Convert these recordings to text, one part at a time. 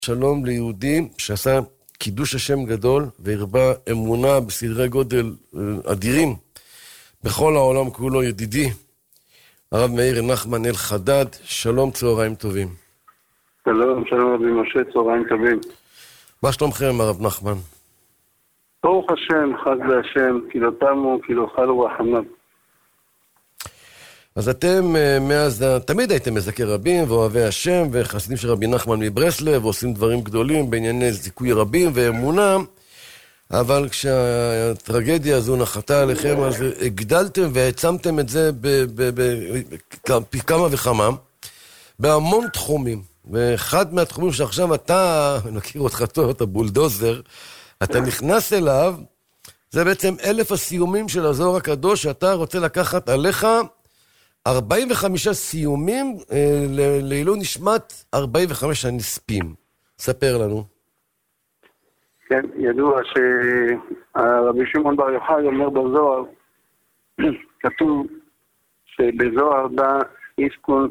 שלום ליהודי שעשה קידוש השם גדול והרבה אמונה בסדרי גודל אדירים בכל העולם כולו. ידידי הרב מאיר נחמן אלחדד, שלום, צהריים טובים. שלום, שלום רבי משה, צהריים טובים. מה שלומכם הרב נחמן? ברוך השם, חג להשם, כי לא תמו, כי לא חלו רחמיו. אז אתם מאז, תמיד הייתם מזכי רבים ואוהבי השם וחסידים של רבי נחמן מברסלב ועושים דברים גדולים בענייני זיכוי רבים ואמונה, אבל כשהטרגדיה הזו נחתה עליכם אז הגדלתם והעצמתם את זה פי כמה וכמה בהמון תחומים. ואחד מהתחומים שעכשיו אתה, אני מכיר אותך טוב, אתה בולדוזר, אתה נכנס אליו, זה בעצם 1000 הסיומים של הזוהר הקדוש שאתה רוצה לקחת עליך 45 סיומים לעילוי נשמת 45 הנספים. ספר לנו. כן, ידוע שהרבי שמעון בר יוחאי אומר בזוהר, כתוב שבזוהר דא איסקון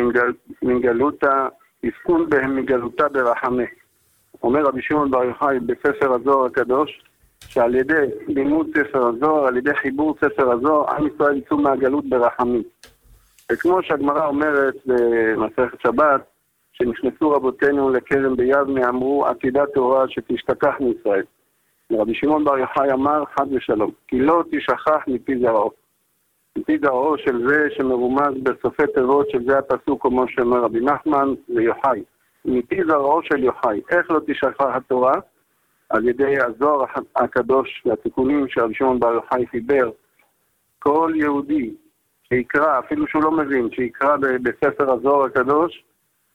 מגלותה, איסקון בהם מגלותה ברחמה. אומר רבי שמעון בר יוחאי בספר הזוהר הקדוש, שעל ידי לימוד ספר הזוהר, על ידי חיבור ספר הזוהר, עם ישראל יצאו מהגלות ברחמים. וכמו שהגמרא אומרת במסכת שבת, שנכנסו רבותינו לכרם ביבנה, אמרו עתידה תורה שתשתכח מישראל. רבי שמעון בר יוחאי אמר חד ושלום, כי לא תשכח מפי זרעו. מפי זרעו של זה שמרומז בסופי תיבות, של זה הפסוק כמו שאומר רבי נחמן ליוחאי. מפי זרעו של יוחאי. איך לא תשכח התורה? על ידי הזוהר הקדוש והתיקונים שרבי שמעון בר יוחאי חיבר. כל יהודי שיקרא, אפילו שהוא לא מבין, שיקרא בספר הזוהר הקדוש,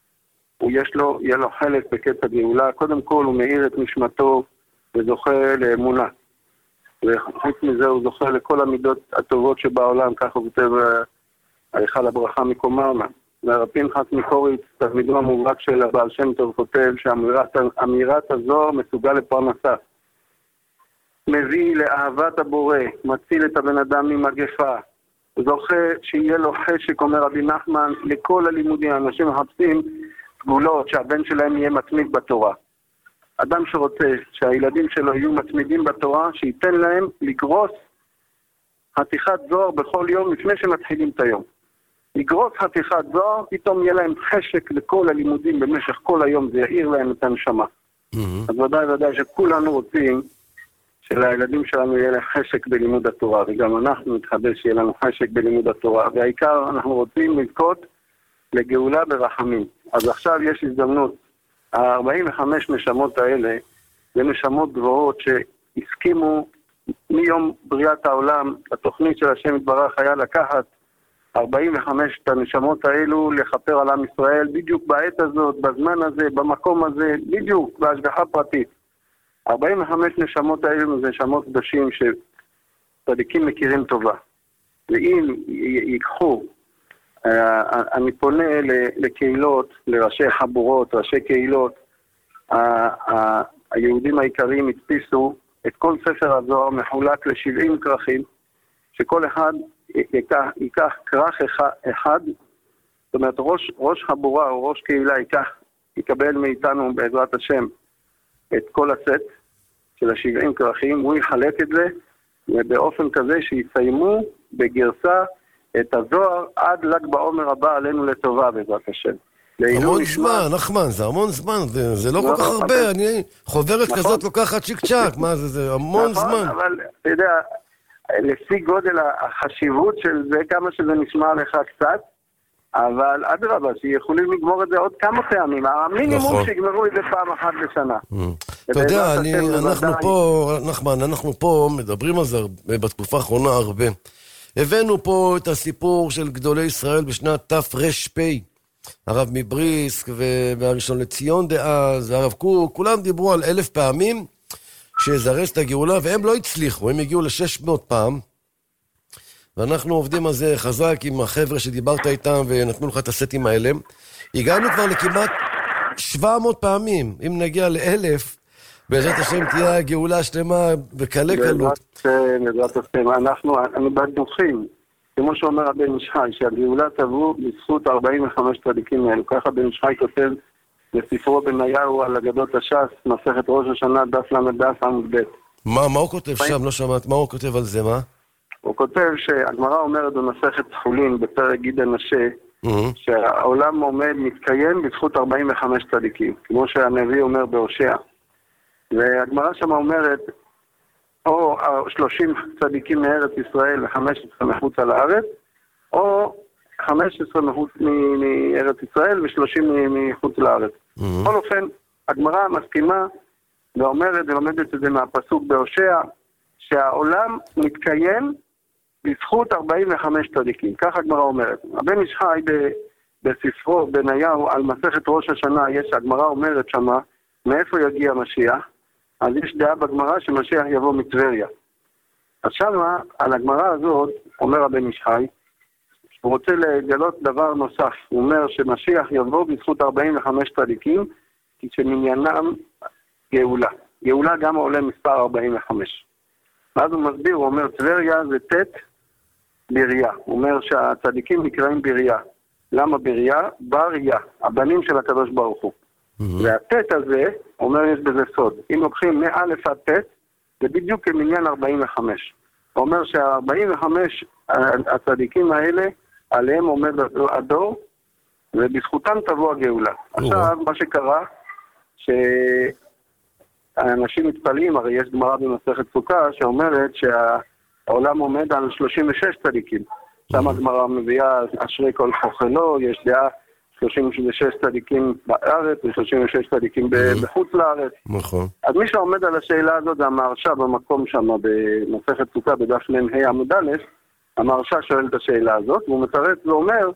יהיה לו חלק בקץ הגאולה. קודם כל הוא מאיר את נשמתו וזוכה לאמונה. וחוץ מזה הוא זוכה לכל המידות הטובות שבעולם, כך הוא כותב היכל הברכה מקומרנה. והרב פנחס מקוריץ, תלמידו המובהק של הבעל שם טוב, כותב שאמירת הזוהר מסוגל לפרנסה. מביא לאהבת הבורא, מציל את הבן אדם ממגפה. זוכה שיהיה לו חשק, אומר רבי נחמן, לכל הלימודים. אנשים מחפשים גבולות שהבן שלהם יהיה מתמיד בתורה. אדם שרוצה שהילדים שלו יהיו מתמידים בתורה, שייתן להם לגרוס חתיכת זוהר בכל יום לפני שמתחילים את היום. לגרוס חתיכת זוהר, פתאום יהיה להם חשק לכל הלימודים במשך כל היום, זה יאיר להם את הנשמה. אז ודאי שכולנו רוצים שלילדים שלנו יהיה להם חשק בלימוד התורה, וגם אנחנו נתחדש שיהיה לנו חשק בלימוד התורה, והעיקר אנחנו רוצים לזכות לגאולה ברחמים. אז עכשיו יש הזדמנות, ה-45 נשמות האלה, זה נשמות גבוהות שהסכימו מיום בריאת העולם, התוכנית של השם יתברך היה לקחת 45 הנשמות האלו לכפר על עם ישראל, בדיוק בעת הזאת, בזמן הזה, במקום הזה, בדיוק, בהשגחה פרטית. 45 נשמות האלו זה נשמות קדושים שצדיקים מכירים טובה. ואם ייקחו, אני פונה לקהילות, לראשי חבורות, ראשי קהילות, היהודים העיקריים הדפיסו את כל ספר הזוהר מחולק ל70 כרכים, שכל אחד ייקח כרך אחד, זאת אומרת ראש חבורה או ראש קהילה יקבל מאיתנו בעזרת השם את כל הסט של ה70 כרכים, הוא יחלק את זה באופן כזה שיסיימו בגרסה את הזוהר עד ל"ג בעומר הבא עלינו לטובה בעזרת השם. המון זמן, נחמן, זה המון זמן, זה לא כל כך הרבה, אני חוברת כזאת לוקחת צ'יק צ'ק, מה זה המון זמן. אבל אתה יודע, לפי גודל החשיבות של זה, כמה שזה נשמע לך קצת, אבל אדרבה, שיכולים לגמור את זה עוד כמה פעמים, המינימום שיגמרו את זה פעם אחת בשנה. אתה יודע, אנחנו פה, נחמן, אנחנו פה מדברים על זה בתקופה האחרונה הרבה. הבאנו פה את הסיפור של גדולי ישראל בשנת תר"פ, הרב מבריסק והראשון לציון דאז, והרב קוק, כולם דיברו על 1000 פעמים שזרז את הגאולה, והם לא הצליחו, הם הגיעו ל600 פעם, ואנחנו עובדים על זה חזק עם החבר'ה שדיברת איתם ונתנו לך את הסטים האלה. הגענו כבר לכמעט 700 פעמים, אם נגיע ל1000, בעזרת השם תהיה הגאולה שלמה בקלי קלות. בעזרת השם, אנחנו בטוחים, כמו שאומר הבן איש חי, שהגאולה תבוא בזכות 45 צדיקים האלו. ככה בן איש חי כותב בספרו בניהו על אגדות הש"ס, מסכת ראש השנה, דף ל"ד עמוד ב'. מה הוא כותב שם? לא שמעת. מה הוא כותב על זה, מה? הוא כותב שהגמרא אומרת במסכת חולין, בפרק גיד הנשה, שהעולם עומד, מתקיים בזכות 45 צדיקים, כמו שהנביא אומר בהושע. והגמרא שם אומרת, או 30 צדיקים מארץ ישראל ו15 מחוץ על הארץ, או 15 מארץ ישראל ו30 מחוץ לארץ. בכל אופן, הגמרא מסכימה ואומרת ולומדת את זה מהפסוק בהושע, שהעולם מתקיים בזכות 45 צדיקים. כך הגמרא אומרת. הבן איש חי בספרו בניהו על מסכת ראש השנה, יש הגמרא אומרת שמה, מאיפה יגיע משיח? אז יש דעה בגמרא שמשיח יבוא מטבריה. אז שמה, על הגמרא הזאת, אומר הבן איש חי, הוא רוצה לגלות דבר נוסף. הוא אומר שמשיח יבוא בזכות 45 צדיקים, כי שמניינם גאולה. גאולה גם עולה מספר 45. ואז הוא מסביר, הוא אומר, טבריה זה תת בריה. הוא אומר שהצדיקים נקראים בריה. למה בריה? בריה, הבנים של הקדוש ברוך הוא. והתת הזה, אומר, יש בזה סוד. אם לוקחים מאלף עד תת, זה בדיוק כמניין 45. הוא אומר שה-45 הצדיקים האלה, עליהם עומד הדור, ובזכותם תבוא הגאולה. עכשיו, מה שקרה, שהאנשים מתפלאים, הרי יש גמרא במסכת סוכה, שאומרת שהעולם עומד על 36 צדיקים. שם הגמרא מביאה אשרי כל חוכלו, יש דעה 36 צדיקים בארץ ו36 צדיקים בחוץ לארץ. נכון. אז מי שעומד על השאלה הזאת זה המהרש"א במקום שם במסכת סוכה בדף מ"ה עמוד א', המהרש"א שואל את השאלה הזאת, והוא מתרץ ואומר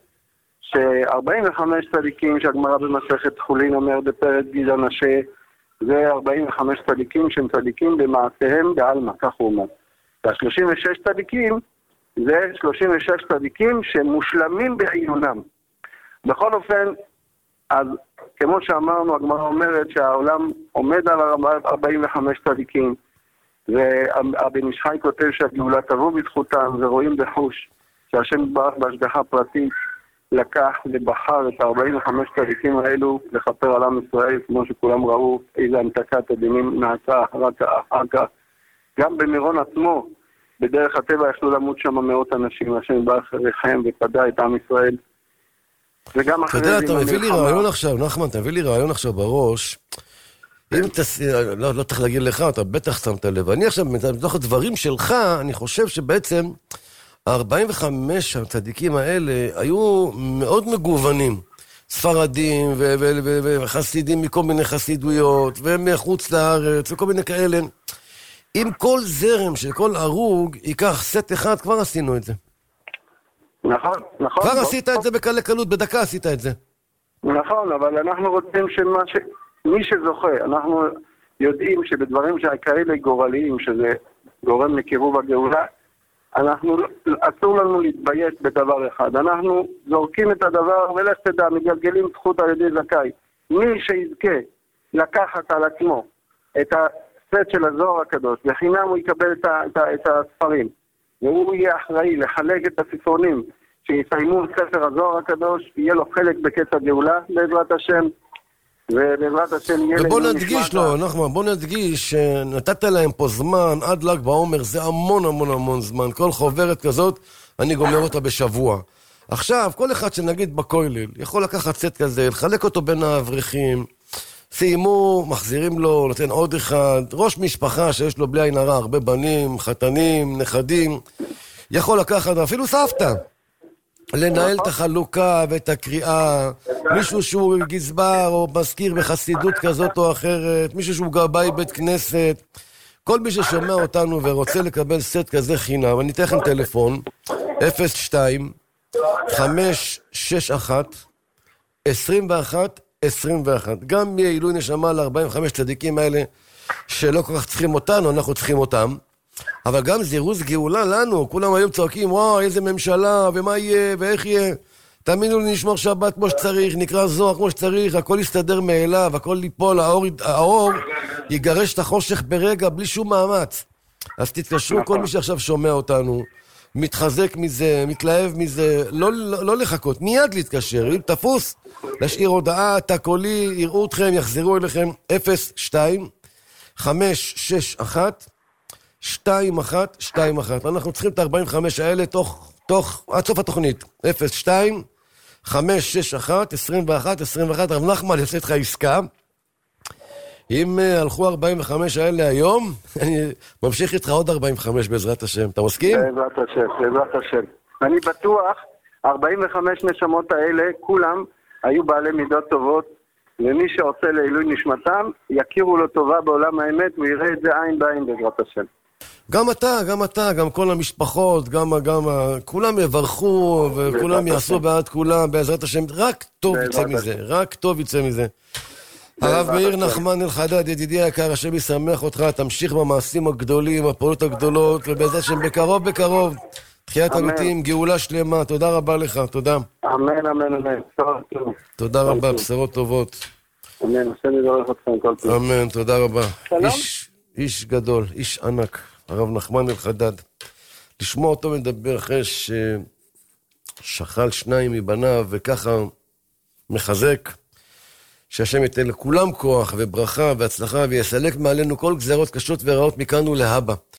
ש45 צדיקים שהגמרא במסכת חולין אומר בפרק גיד הנשה, זה 45 צדיקים שהם צדיקים במעשיהם בעלמא, כך הוא אומר. וה36 צדיקים זה 36 צדיקים שמושלמים בעיונם. בכל אופן, אז כמו שאמרנו, הגמרא אומרת שהעולם עומד על 45 צדיקים, והבן איש חי כותב שהגאולה תבוא בזכותם, ורואים בחוש שהשם יתברך בהשגחה פרטית לקח ובחר את 45 צדיקים האלו לכפר על עם ישראל, כמו שכולם ראו איזה המתקת הדינים נעשה אחר כך. גם במירון עצמו, בדרך הטבע יכלו למות שם מאות אנשים, השם יתברך ריחם ופדה את עם ישראל. וגם אחרי... אתה יודע, אתה מביא לי רעיון עכשיו, נחמן, אתה מביא לי רעיון עכשיו בראש, אם לא צריך להגיד לך, אתה בטח שמת לב. אני עכשיו, מתוך הדברים שלך, אני חושב שבעצם 45 הצדיקים האלה היו מאוד מגוונים. ספרדים וחסידים מכל מיני חסידויות, ומחוץ לארץ וכל מיני כאלה. אם כל זרם של כל הרוג ייקח סט אחד, כבר עשינו את זה. נכון. כבר עשית את זה בקלי קלות, בדקה עשית את זה. נכון, אבל אנחנו רוצים מי שזוכה, אנחנו יודעים שבדברים כאלה גורליים, שזה גורם לקירוב הגאולה, אסור לנו להתבייש בדבר אחד. אנחנו זורקים את הדבר ולך תדע, מגלגלים זכות על ידי זכאי. מי שיזכה לקחת על עצמו את הסט של הזוהר הקדוש, בחינם הוא יקבל את הספרים, והוא יהיה אחראי לחלק את הספרונים שיסיימו את ספר הזוהר הקדוש, יהיה לו חלק בקץ הגאולה בעזרת השם, ובעזרת השם יהיה... ובוא נדגיש לו, נחמן, בוא נדגיש שנתת להם פה זמן עד ל"ג בעומר, זה המון המון המון זמן. כל חוברת כזאת, אני גומר אותה בשבוע. עכשיו, כל אחד שנגיד בכולל, יכול לקחת סט כזה, לחלק אותו בין האברכים, סיימו, מחזירים לו, נותן עוד אחד, ראש משפחה שיש לו בלי עין הרע, הרבה בנים, חתנים, נכדים, יכול לקחת אפילו סבתא. לנהל את החלוקה ואת הקריאה, מישהו שהוא גזבר או מזכיר בחסידות כזאת או אחרת, מישהו שהוא גבאי בית כנסת, כל מי ששומע אותנו ורוצה לקבל סט כזה חינם, אני אתן לכם טלפון, 02-561-21-21, גם יהיה עילוי נשמה ל-45 צדיקים האלה שלא כל כך צריכים אותנו, אנחנו צריכים אותם, אבל גם זירוז גאולה לנו, כולם היום צועקים, וואו, איזה ממשלה, ומה יהיה, ואיך יהיה. תאמינו לי, נשמור שבת כמו שצריך, נקרא זוהר כמו שצריך, הכל יסתדר מאליו, הכל ליפול, האור יגרש את החושך ברגע, בלי שום מאמץ. אז תתקשרו כל מי שעכשיו שומע אותנו, מתחזק מזה, מתלהב מזה, לא לחכות, מיד להתקשר, אם תפוס, להשאיר הודעה, תא קולי, יראו אתכם, יחזרו אליכם, 02-561-2121. אנחנו צריכים את 45 האלה עד סוף התוכנית, 02-561-2121. רב נחמן, יעשה איתך עסקה, אם הלכו 45 האלה היום, אני ממשיך איתך עוד 45 בעזרת השם. אתה מסכים? בעזרת השם, בעזרת השם. אני בטוח, 45 נשמות האלה, כולם היו בעלי מידות טובות, ומי שעושה לעילוי נשמתם, יכירו לו טובה בעולם האמת, הוא יראה את זה עין בעין בעזרת השם. גם אתה, גם כל המשפחות, כולם יברכו, וכולם יעשו בעד כולם, בעזרת השם. רק טוב יצא מזה, רק טוב יצא מזה. הרב מאיר נחמן אלחדד, ידידי היקר, השם ישמח אותך, תמשיך במעשים הגדולים, הפעולות הגדולות, ובעזרת השם בקרוב, תחיית המתים, גאולה שלמה, תודה רבה לך, תודה. אמן, אמן, אמן. תודה רבה, בשורות טובות. אמן, השם יברך אתכם כל פעם. אמן, תודה רבה. שלום. איש גדול, איש ענק, הרב נחמן אלחדד. לשמוע אותו מדבר אחרי ששכל 2 מבניו, וככה מחזק. שהשם ייתן לכולם כוח וברכה והצלחה ויסלק מעלינו כל גזרות קשות ורעות מכאן ולהבא.